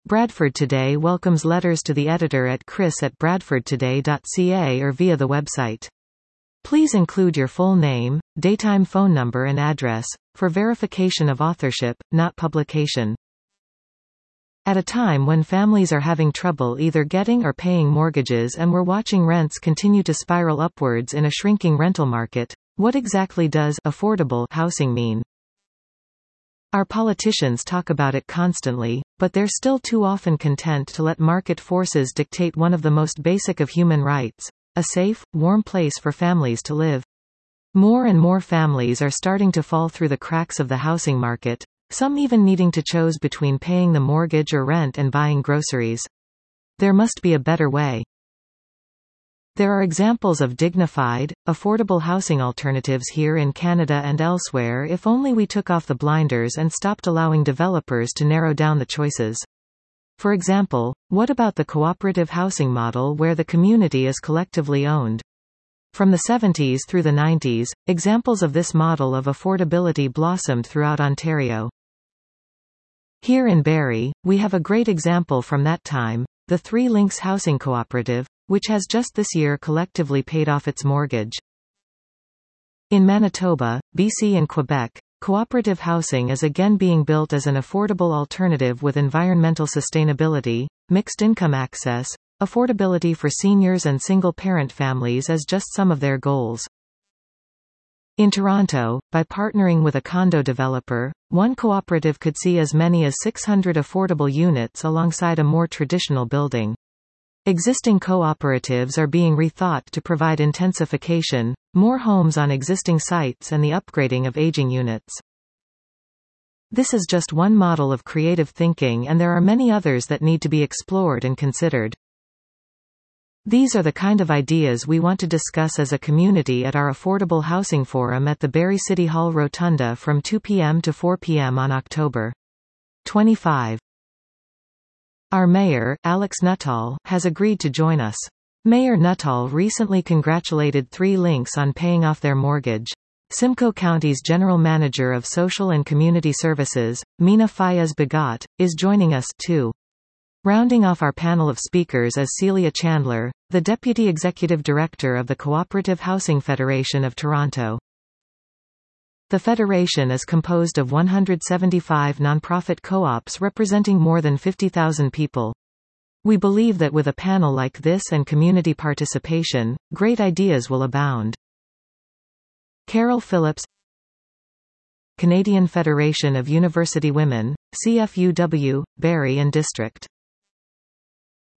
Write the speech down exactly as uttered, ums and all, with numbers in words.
Bradford Today welcomes letters to the editor at chris at bradford today dot c a or via the website. Please include your full name, daytime phone number and address, for verification of authorship, not publication. At a time when families are having trouble either getting or paying mortgages and we're watching rents continue to spiral upwards in a shrinking rental market, what exactly does affordable housing mean? Our politicians talk about it constantly, but they're still too often content to let market forces dictate one of the most basic of human rights: a safe, warm place for families to live. More and more families are starting to fall through the cracks of the housing market, some even needing to choose between paying the mortgage or rent and buying groceries. There must be a better way. There are examples of dignified, affordable housing alternatives here in Canada and elsewhere if only we took off the blinders and stopped allowing developers to narrow down the choices. For example, what about the cooperative housing model where the community is collectively owned? From the seventies through the nineties, examples of this model of affordability blossomed throughout Ontario. Here in Barrie, we have a great example from that time, the Three Links Housing Cooperative, which has just this year collectively paid off its mortgage. In Manitoba, B C and Quebec, cooperative housing is again being built as an affordable alternative with environmental sustainability, mixed income access, affordability for seniors and single-parent families as just some of their goals. In Toronto, by partnering with a condo developer, one cooperative could see as many as six hundred affordable units alongside a more traditional building. Existing cooperatives are being rethought to provide intensification, more homes on existing sites and the upgrading of aging units. This is just one model of creative thinking, and there are many others that need to be explored and considered. These are the kind of ideas we want to discuss as a community at our Affordable Housing Forum at the Barrie City Hall Rotunda from two p m to four p m on October twenty-fifth. Our mayor, Alex Nuttall, has agreed to join us. Mayor Nuttall recently congratulated Three Links on paying off their mortgage. Simcoe County's General Manager of Social and Community Services, Mina Fayez Bagat, is joining us, too. Rounding off our panel of speakers is Celia Chandler, the Deputy Executive Director of the Cooperative Housing Federation of Toronto. The Federation is composed of one hundred seventy-five nonprofit co-ops representing more than fifty thousand people. We believe that with a panel like this and community participation, great ideas will abound. Carol Phillips, Canadian Federation of University Women, C F U W, Barrie and District.